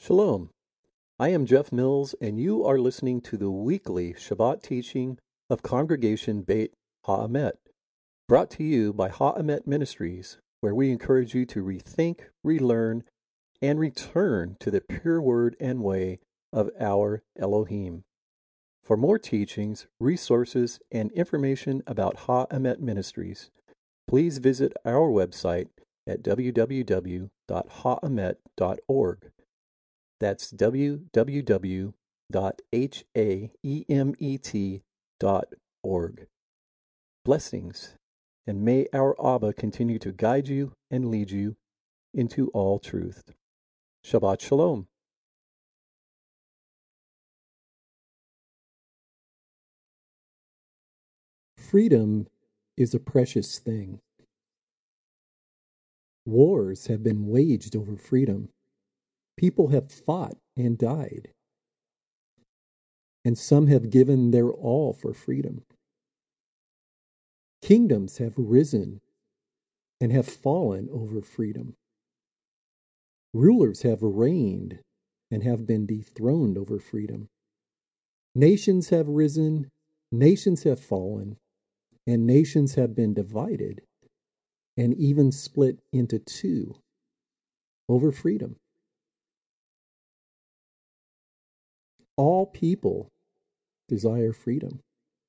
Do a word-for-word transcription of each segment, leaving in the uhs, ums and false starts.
Shalom. I am Jeff Mills, and you are listening to the weekly Shabbat teaching of Congregation Beit Ha'emet, brought to you by Ha'emet Ministries, where we encourage you to rethink, relearn, and return to the pure word and way of our Elohim. For more teachings, resources, and information about Ha'emet Ministries, please visit our website at w w w dot ha'emet dot org. That's w w w dot haemet dot org. Blessings, and may our Abba continue to guide you and lead you into all truth. Shabbat Shalom. Freedom is a precious thing. Wars have been waged over freedom. People have fought and died. And some have given their all for freedom. Kingdoms have risen and have fallen over freedom. Rulers have reigned and have been dethroned over freedom. Nations have risen, nations have fallen, and nations have been divided and even split into two over freedom. All people desire freedom.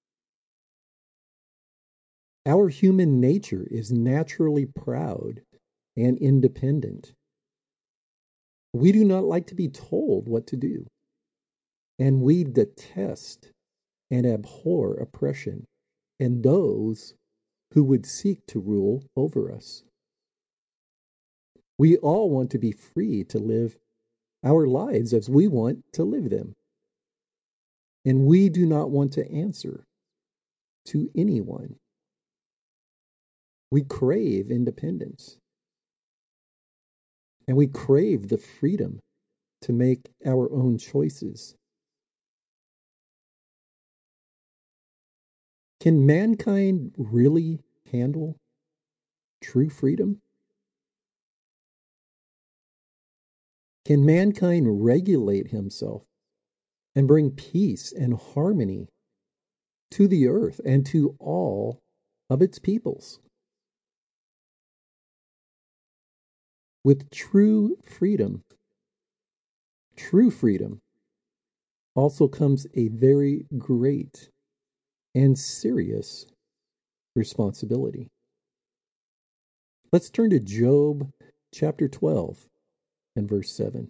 Our human nature is naturally proud and independent. We do not like to be told what to do, and we detest and abhor oppression and those who would seek to rule over us. We all want to be free to live our lives as we want to live them. And we do not want to answer to anyone. We crave independence. And we crave the freedom to make our own choices. Can mankind really handle true freedom? Can mankind regulate himself and bring peace and harmony to the earth and to all of its peoples? With true freedom, true freedom also comes a very great and serious responsibility. Let's turn to Job chapter twelve and verse seven.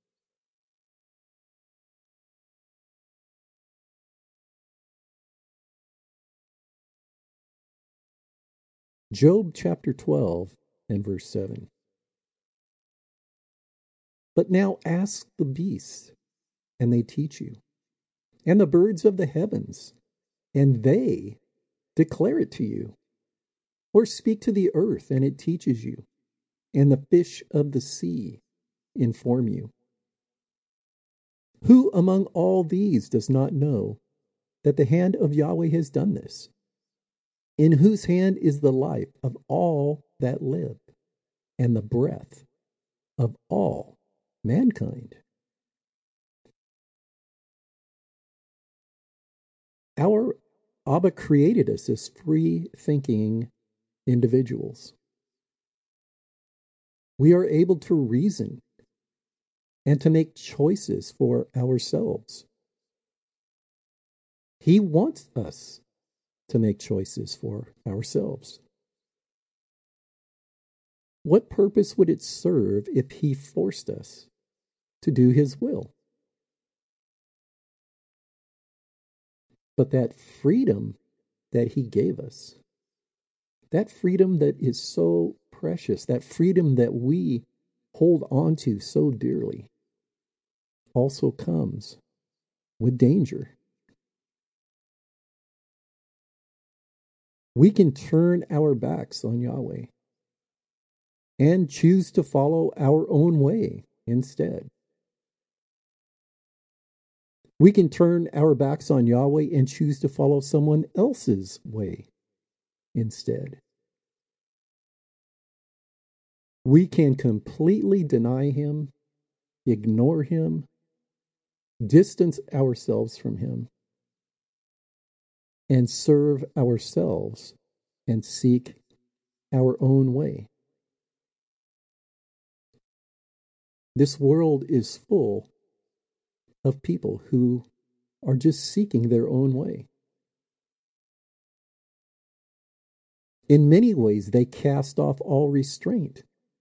Job chapter twelve and verse seven. But now ask the beasts, and they teach you, and the birds of the heavens, and they declare it to you. Or speak to the earth, and it teaches you, and the fish of the sea inform you. Who among all these does not know that the hand of Yahweh has done this? In whose hand is the life of all that live, and the breath of all mankind? Our Abba created us as free-thinking individuals. We are able to reason and to make choices for ourselves. He wants us to make choices for ourselves. What purpose would it serve if he forced us to do his will? But that freedom that he gave us, that freedom that is so precious, that freedom that we hold on to so dearly, also comes with danger. We can turn our backs on Yahweh and choose to follow our own way instead. We can turn our backs on Yahweh and choose to follow someone else's way instead. We can completely deny him ignore him, distance ourselves from him, and serve ourselves and seek our own way. This world is full of people who are just seeking their own way. In many ways, they cast off all restraint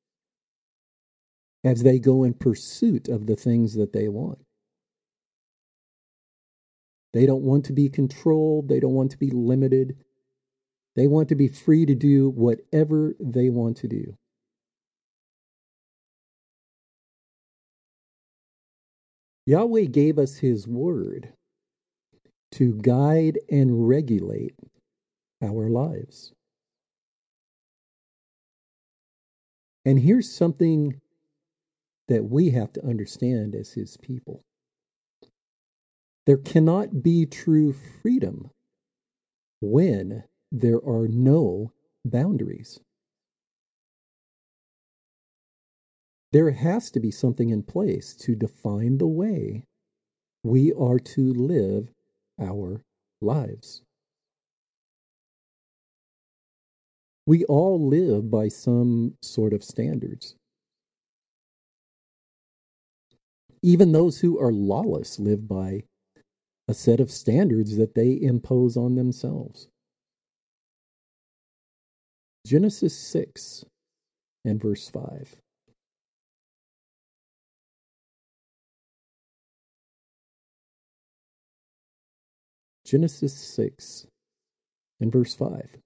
as they go in pursuit of the things that they want. They don't want to be controlled. They don't want to be limited. They want to be free to do whatever they want to do. Yahweh gave us his word to guide and regulate our lives. And here's something that we have to understand as his people. There cannot be true freedom when there are no boundaries. There has to be something in place to define the way we are to live our lives. We all live by some sort of standards. Even those who are lawless live by a set of standards that they impose on themselves. Genesis six and verse five. Genesis six and verse five.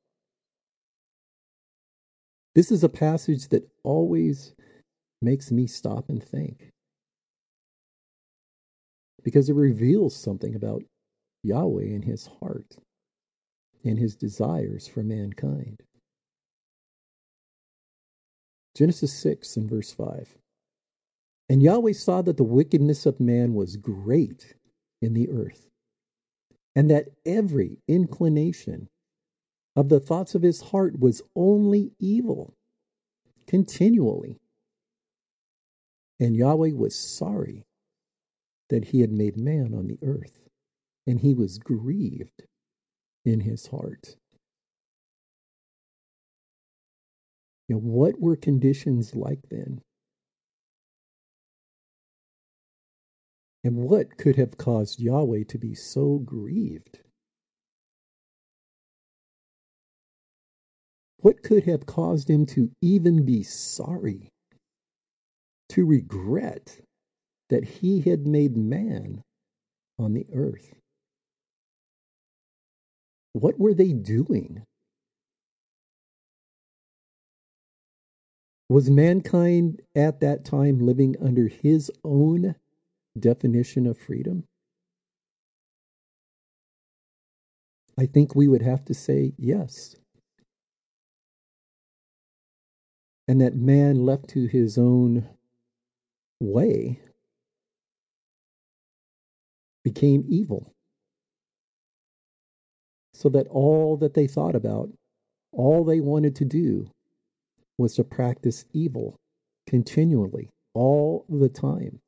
This is a passage that always makes me stop and think, because it reveals something about Yahweh and his heart and his desires for mankind. Genesis six and verse five. And Yahweh saw that the wickedness of man was great in the earth, and that every inclination of the thoughts of his heart was only evil continually. And Yahweh was sorry that he had made man on the earth, and he was grieved in his heart. Now, what were conditions like then? And what could have caused Yahweh to be so grieved? What could have caused him to even be sorry, to regret that he had made man on the earth? What were they doing? Was mankind at that time living under his own definition of freedom? I think we would have to say yes. And that man left to his own way became evil. So that all that they thought about, all they wanted to do was to practice evil continually, all the time.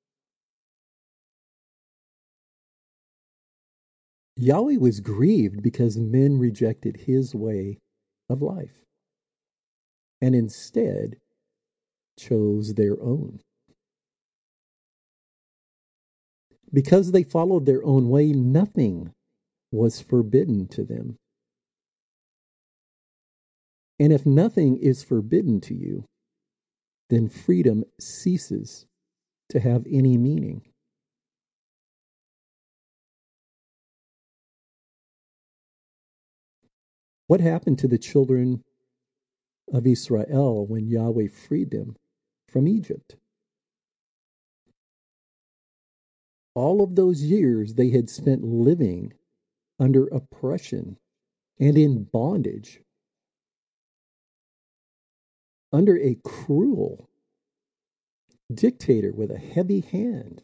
Yahweh was grieved because men rejected his way of life and instead chose their own. Because they followed their own way, nothing was forbidden to them. And if nothing is forbidden to you, then freedom ceases to have any meaning. What happened to the children of Israel when Yahweh freed them from Egypt? All of those years they had spent living under oppression and in bondage, under a cruel dictator with a heavy hand.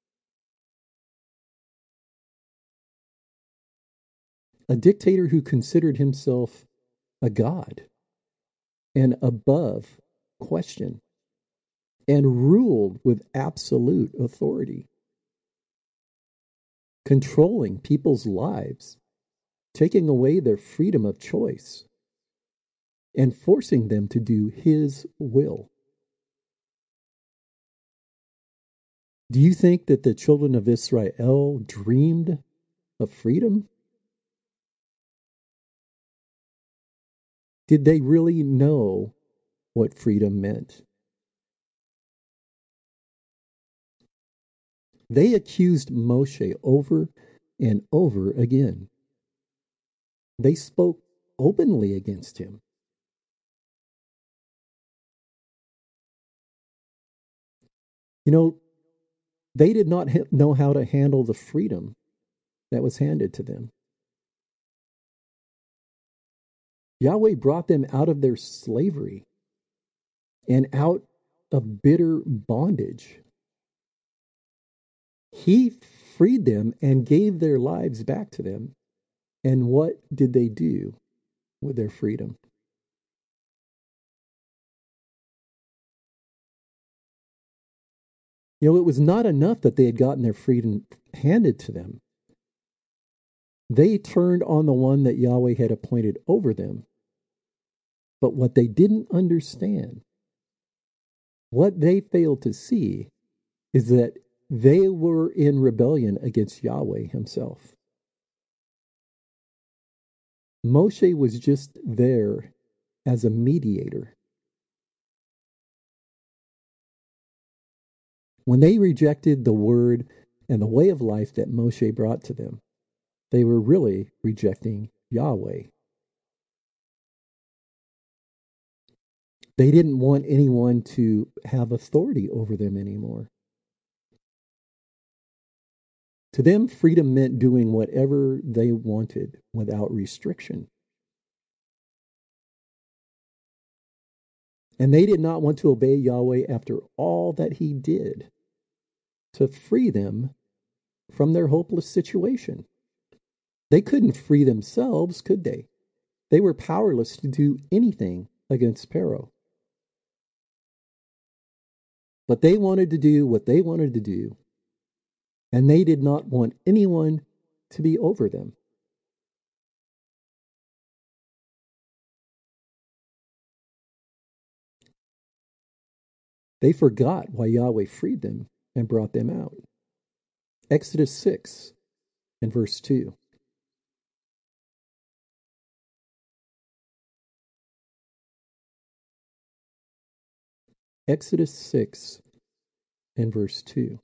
A dictator who considered himself a god and above question. and ruled with absolute authority, controlling people's lives, taking away their freedom of choice, and forcing them to do his will. Do you think that the children of Israel dreamed of freedom? Did they really know what freedom meant? They accused Moshe over and over again. They spoke openly against him. You know, they did not ha- know how to handle the freedom that was handed to them. Yahweh brought them out of their slavery and out of bitter bondage. He freed them and gave their lives back to them. And what did they do with their freedom? You know, it was not enough that they had gotten their freedom handed to them. They turned on the one that Yahweh had appointed over them. But what they didn't understand, what they failed to see, is that they were in rebellion against Yahweh himself. Moshe was just there as a mediator. When they rejected the word and the way of life that Moshe brought to them, they were really rejecting Yahweh. They didn't want anyone to have authority over them anymore. To them, freedom meant doing whatever they wanted without restriction. And they did not want to obey Yahweh after all that he did to free them from their hopeless situation. They couldn't free themselves, could they? They were powerless to do anything against Pharaoh. But they wanted to do what they wanted to do, and they did not want anyone to be over them. They forgot why Yahweh freed them and brought them out. Exodus six and verse two. Exodus six and verse two.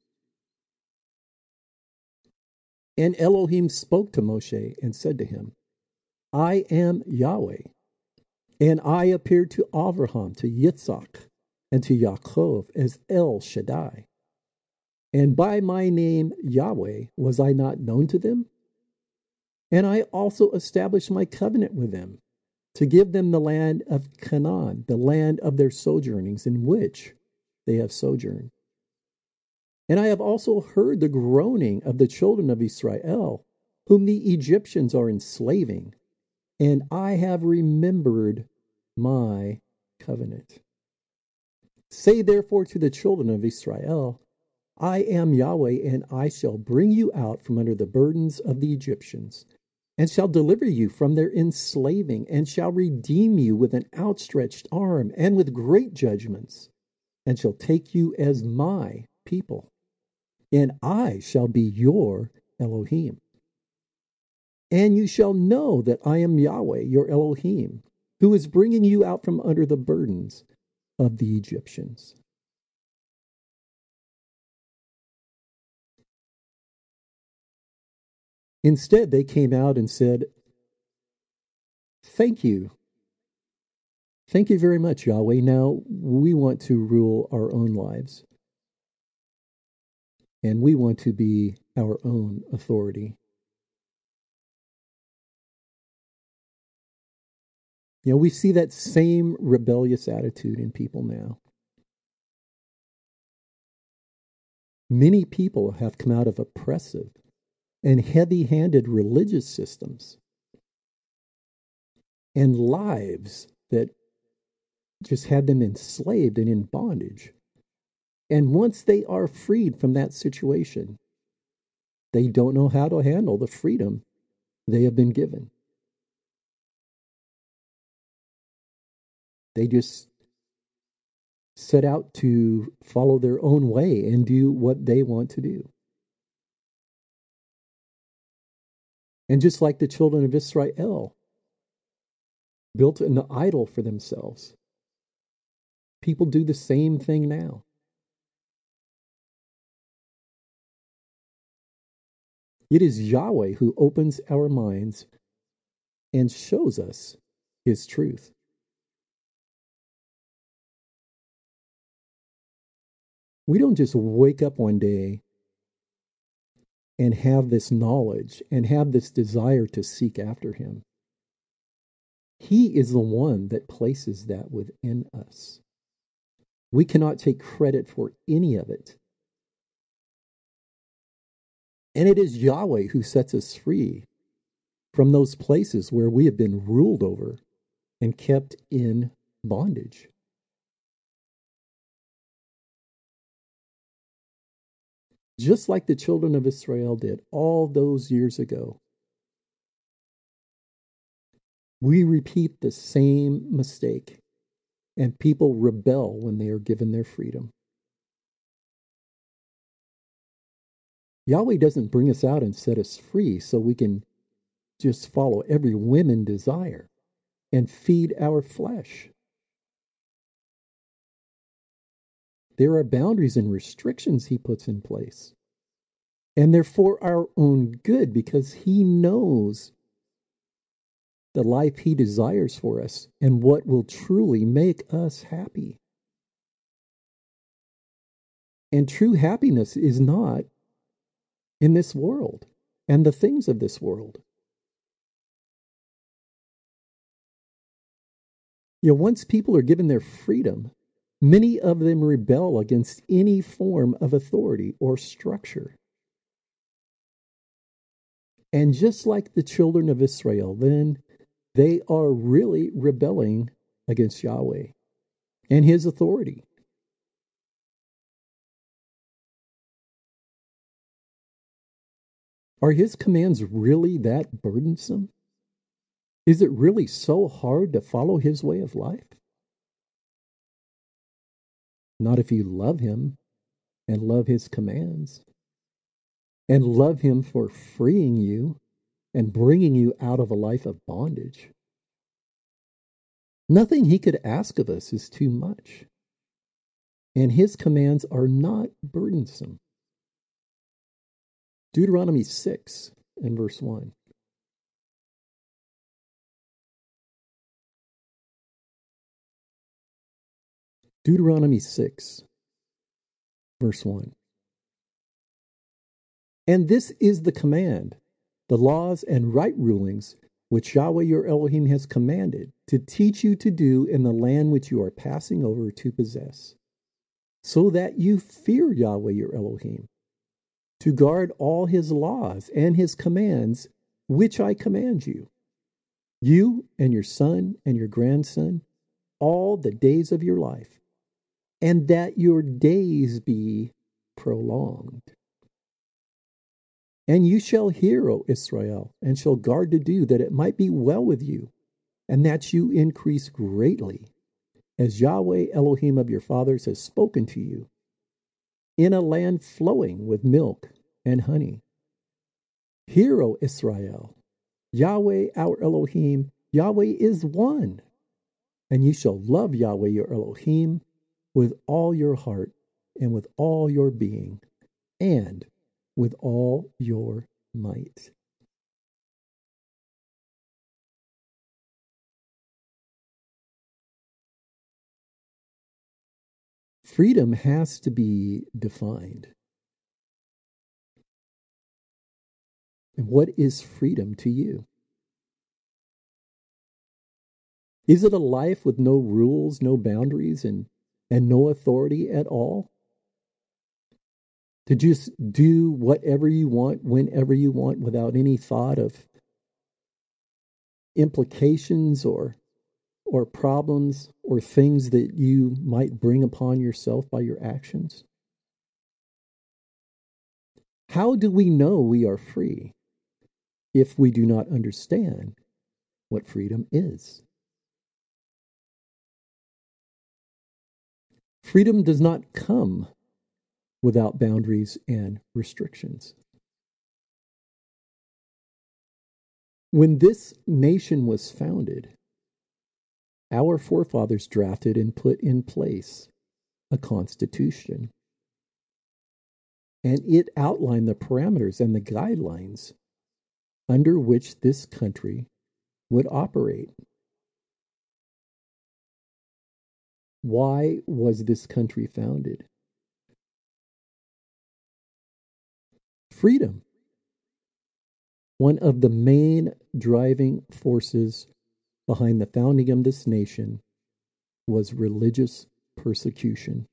And Elohim spoke to Moshe and said to him, I am Yahweh, and I appeared to Abraham, to Yitzhak, and to Yaakov as El Shaddai. And by my name Yahweh was I not known to them? And I also established my covenant with them, to give them the land of Canaan, the land of their sojournings, in which they have sojourned. And I have also heard the groaning of the children of Israel, whom the Egyptians are enslaving, and I have remembered my covenant. Say therefore to the children of Israel, I am Yahweh, and I shall bring you out from under the burdens of the Egyptians, and shall deliver you from their enslaving, and shall redeem you with an outstretched arm and with great judgments, and shall take you as my people, and I shall be your Elohim. And you shall know that I am Yahweh, your Elohim, who is bringing you out from under the burdens of the Egyptians. Instead, they came out and said, thank you. Thank you very much, Yahweh. Now we want to rule our own lives. And we want to be our own authority. You know, we see that same rebellious attitude in people now. Many people have come out of oppressive and heavy-handed religious systems and lives that just had them enslaved and in bondage. And once they are freed from that situation, they don't know how to handle the freedom they have been given. They just set out to follow their own way and do what they want to do. And just like the children of Israel built an idol for themselves, people do the same thing now. It is Yahweh who opens our minds and shows us his truth. We don't just wake up one day and have this knowledge and have this desire to seek after him. He is the one that places that within us. We cannot take credit for any of it. And it is Yahweh who sets us free from those places where we have been ruled over and kept in bondage. Just like the children of Israel did all those years ago, we repeat the same mistake, and people rebel when they are given their freedom. Yahweh doesn't bring us out and set us free so we can just follow every whim and desire and feed our flesh. There are boundaries and restrictions he puts in place. And they're for our own good because he knows the life he desires for us and what will truly make us happy. And true happiness is not in this world and the things of this world. You know, once people are given their freedom, many of them rebel against any form of authority or structure. And just like the children of Israel, then they are really rebelling against Yahweh and his authority. Are his commands really that burdensome? Is it really so hard to follow his way of life? Not if you love him and love his commands and love him for freeing you and bringing you out of a life of bondage. Nothing he could ask of us is too much, and his commands are not burdensome. Deuteronomy six and verse one. Deuteronomy six, verse one. And this is the command, the laws and right rulings which Yahweh your Elohim has commanded to teach you to do in the land which you are passing over to possess, so that you fear Yahweh your Elohim, to guard all his laws and his commands which I command you, you and your son and your grandson, all the days of your life, and that your days be prolonged. And you shall hear, O Israel, and shall guard to do, that it might be well with you, and that you increase greatly, as Yahweh Elohim of your fathers has spoken to you, in a land flowing with milk and honey. Hear, O Israel, Yahweh our Elohim, Yahweh is one, and you shall love Yahweh your Elohim with all your heart and with all your being and with all your might. Freedom has to be defined. And what is freedom to you? Is it a life with no rules, no boundaries, and, and no authority at all? To just do whatever you want, whenever you want, without any thought of implications or or problems or things that you might bring upon yourself by your actions? How do we know we are free if we do not understand what freedom is? Freedom does not come without boundaries and restrictions. When this nation was founded, our forefathers drafted and put in place a constitution, and it outlined the parameters and the guidelines under which this country would operate. Why was this country founded? Freedom. One of the main driving forces behind the founding of this nation was religious persecution.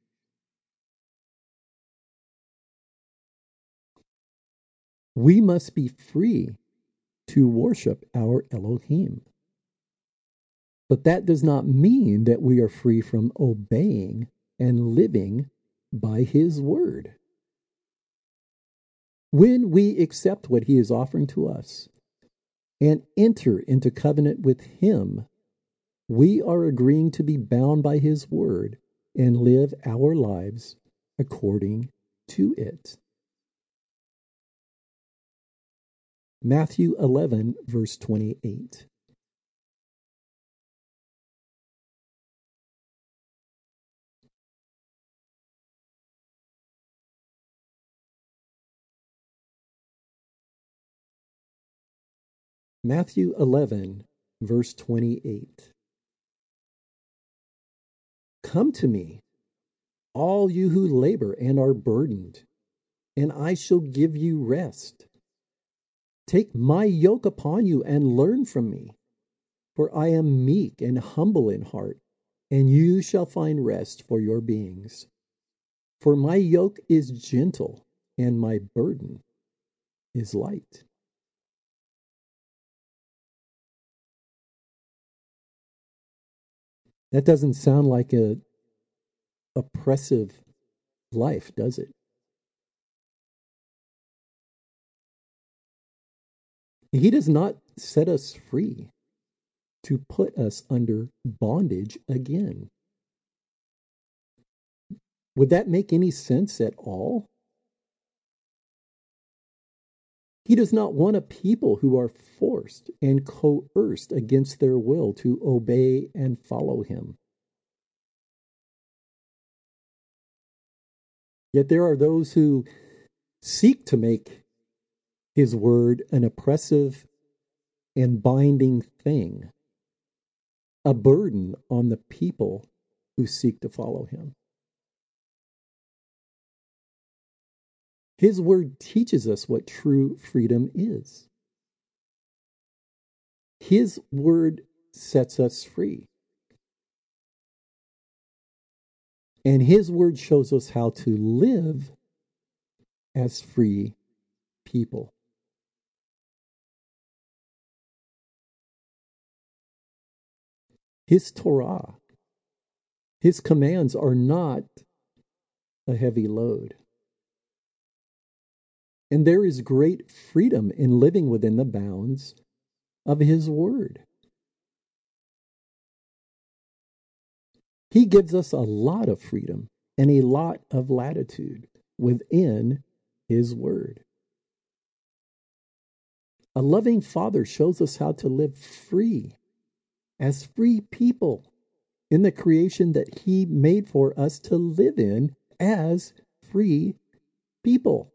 We must be free to worship our Elohim. But that does not mean that we are free from obeying and living by His word. When we accept what He is offering to us and enter into covenant with Him, we are agreeing to be bound by His word and live our lives according to it. Matthew eleven, verse twenty-eight. Matthew eleven, verse twenty-eight. Come to me, all you who labor and are burdened, and I shall give you rest. Take my yoke upon you and learn from me, for I am meek and humble in heart, and you shall find rest for your beings. For my yoke is gentle, and my burden is light. That doesn't sound like a oppressive life, does it? He does not set us free to put us under bondage again. Would that make any sense at all? He does not want a people who are forced and coerced against their will to obey and follow Him. Yet there are those who seek to make His word an oppressive and binding thing, a burden on the people who seek to follow Him. His word teaches us what true freedom is. His word sets us free. And His word shows us how to live as free people. His Torah, His commands are not a heavy load. And there is great freedom in living within the bounds of His word. He gives us a lot of freedom and a lot of latitude within His word. A loving Father shows us how to live free, as free people in the creation that He made for us to live in as free people.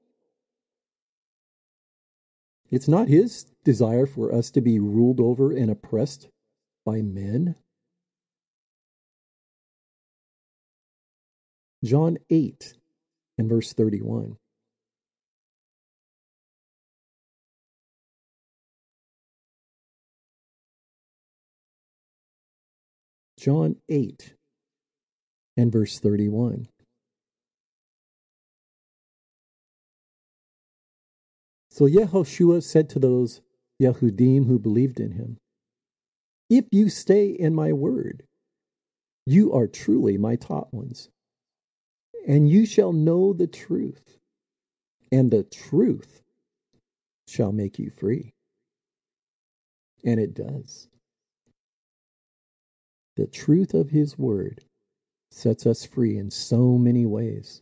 It's not His desire for us to be ruled over and oppressed by men. John eight and verse thirty-one. John eight and verse thirty-one. So Yehoshua said to those Yehudim who believed in Him, if you stay in my word, you are truly my taught ones, and you shall know the truth, and the truth shall make you free. And it does. The truth of his word sets us free in so many ways.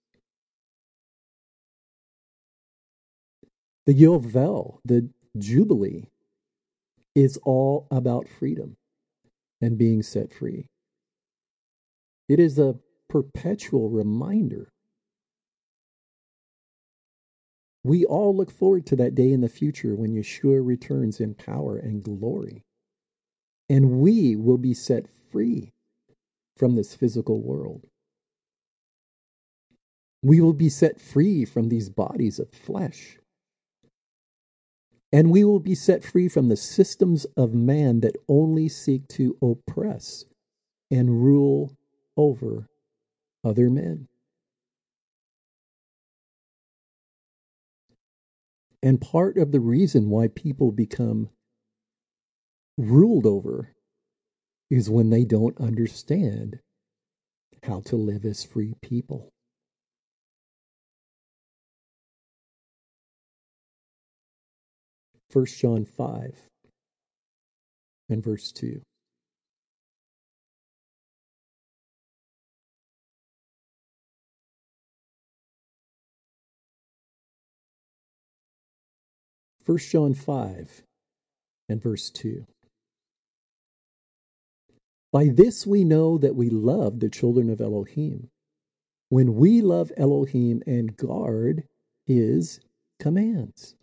The Yovel, the Jubilee, is all about freedom and being set free. It is a perpetual reminder. We all look forward to that day in the future when Yeshua returns in power and glory. And we will be set free from this physical world. We will be set free from these bodies of flesh. And we will be set free from the systems of man that only seek to oppress and rule over other men. And part of the reason why people become ruled over is when they don't understand how to live as free people. First John five and verse two. First John five and verse two. By this we know that we love the children of Elohim, when we love Elohim and guard his commands.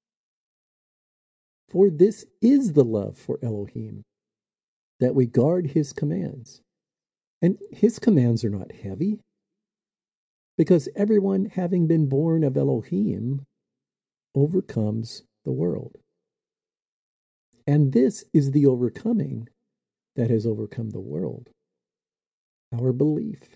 For this is the love for Elohim, that we guard his commands. And his commands are not heavy, because everyone having been born of Elohim overcomes the world. And this is the overcoming that has overcome the world, our belief.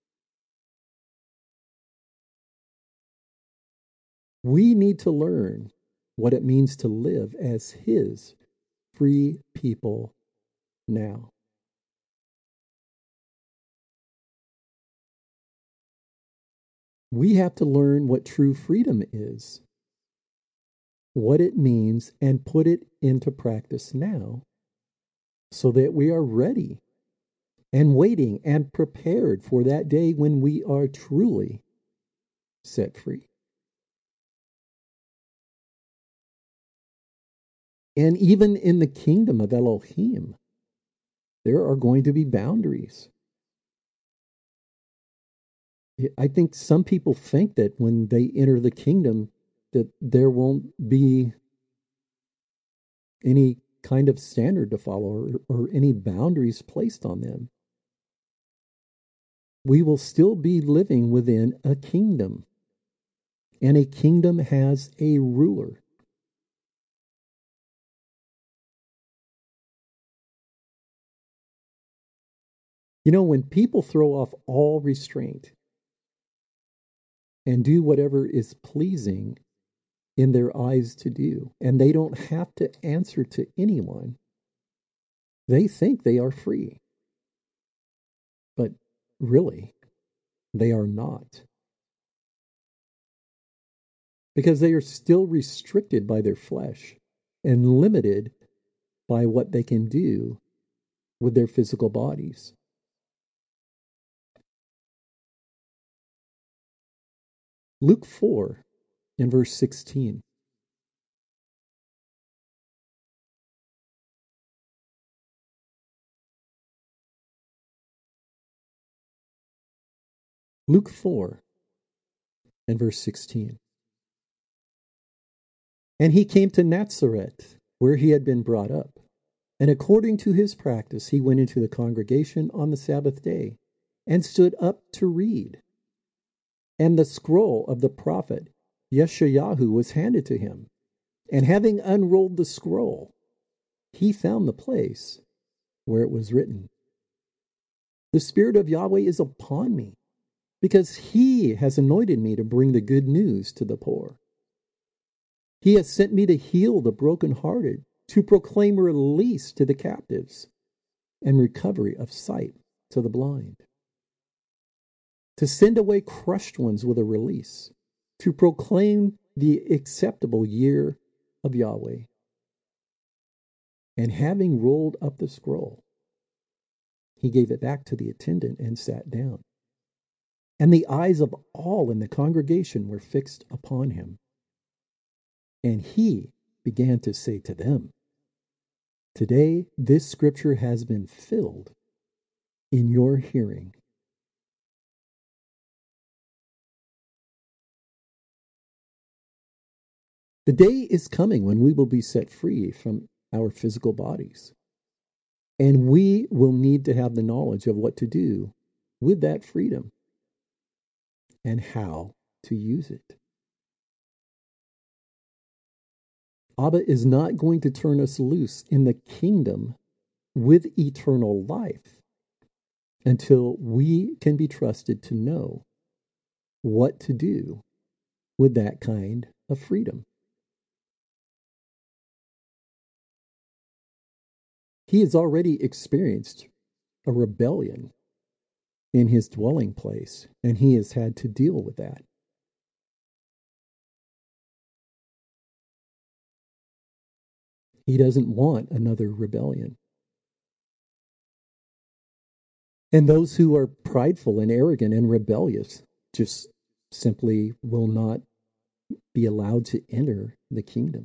We need to learn what it means to live as his free people now. We have to learn what true freedom is, what it means, and put it into practice now, so that we are ready and waiting and prepared for that day when we are truly set free. And even in the kingdom of Elohim, there are going to be boundaries. I think some people think that when they enter the kingdom, that there won't be any kind of standard to follow or, or any boundaries placed on them. We will still be living within a kingdom, and a kingdom has a ruler. You know, when people throw off all restraint and do whatever is pleasing in their eyes to do, and they don't have to answer to anyone, they think they are free. But really, they are not. Because they are still restricted by their flesh and limited by what they can do with their physical bodies. Luke four in verse sixteen. Luke four and verse sixteen. And he came to Nazareth, where he had been brought up. And according to his practice, he went into the congregation on the Sabbath day and stood up to read. And the scroll of the prophet Yeshayahu was handed to him. And having unrolled the scroll, he found the place where it was written, "The Spirit of Yahweh is upon me, because he has anointed me to bring the good news to the poor. He has sent me to heal the brokenhearted, to proclaim release to the captives, and recovery of sight to the blind, to send away crushed ones with a release, to proclaim the acceptable year of Yahweh. And having rolled up the scroll, he gave it back to the attendant and sat down. And the eyes of all in the congregation were fixed upon him. And he began to say to them, "Today this scripture has been filled in your hearing." The day is coming when we will be set free from our physical bodies. And we will need to have the knowledge of what to do with that freedom and how to use it. Abba is not going to turn us loose in the kingdom with eternal life until we can be trusted to know what to do with that kind of freedom. He has already experienced a rebellion in his dwelling place, and he has had to deal with that. He doesn't want another rebellion. And those who are prideful and arrogant and rebellious just simply will not be allowed to enter the kingdom.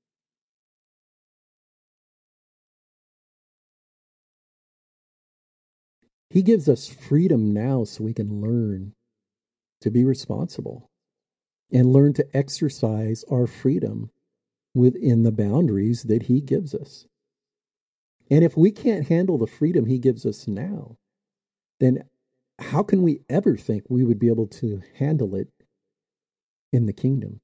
He gives us freedom now so we can learn to be responsible and learn to exercise our freedom within the boundaries that he gives us. And if we can't handle the freedom he gives us now, then how can we ever think we would be able to handle it in the kingdom?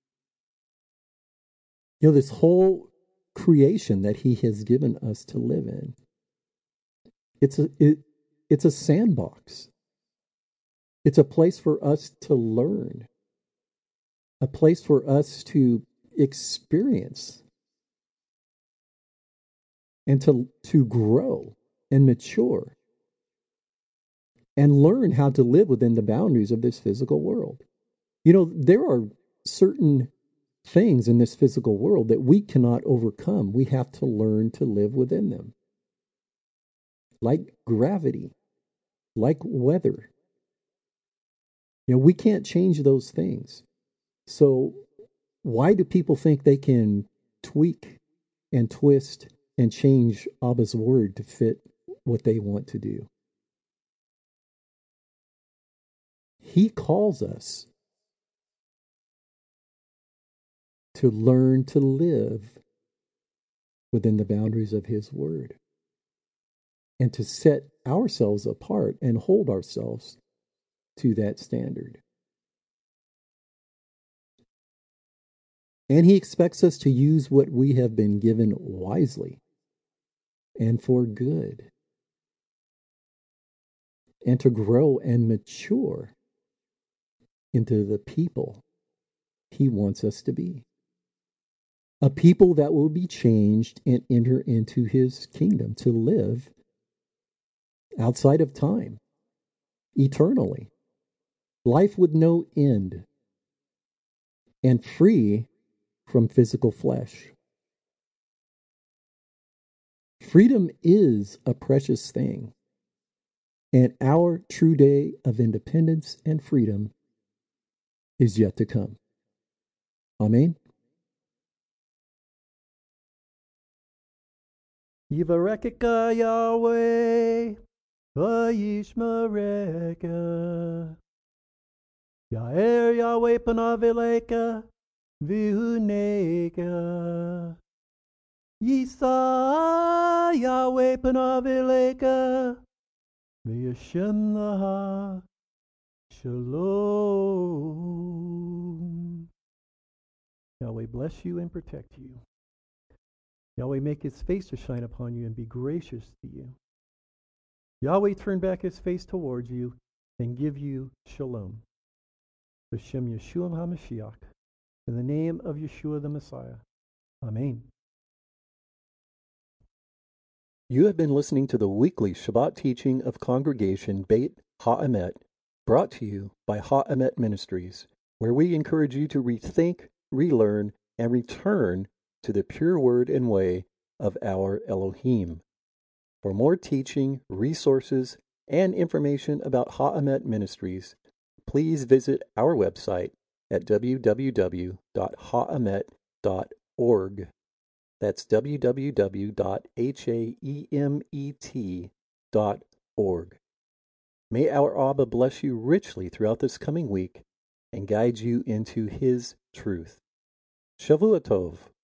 You know, this whole creation that he has given us to live in, it's a, it, it's a sandbox. It's a place for us to learn, a place for us to experience and to, to grow and mature and learn how to live within the boundaries of this physical world. You know, there are certain things in this physical world that we cannot overcome. We have to learn to live within them. Like gravity, like weather. You know, we can't change those things. So why do people think they can tweak and twist and change Abba's word to fit what they want to do? He calls us to learn to live within the boundaries of his word and to set ourselves apart and hold ourselves to that standard. And he expects us to use what we have been given wisely and for good, and to grow and mature into the people he wants us to be. A people that will be changed and enter into his kingdom to live outside of time, eternally, life with no end, and free from physical flesh. Freedom is a precious thing, and our true day of independence and freedom is yet to come. Amen. Yivarekeka Yahweh, vayishmereka. Ya'er Yahweh panav eleka, vihuneka. Yisa Yahweh panav eleka, v'yashem laha shalom. Yahweh bless you and protect you. Yahweh make his face to shine upon you and be gracious to you. Yahweh turn back his face towards you and give you shalom. B'Shem Yeshua HaMashiach, in the name of Yeshua the Messiah. Amen. You have been listening to the weekly Shabbat teaching of Congregation Beit HaEmet, brought to you by HaEmet Ministries. where we encourage you to rethink, relearn, and return to the pure word and way of our Elohim. For more teaching, resources, and information about Ha'amet Ministries, please visit our website at w w w dot haamet dot org. That's w w w dot haemet dot org. May our Abba bless you richly throughout this coming week and guide you into His truth. Shavua Tov.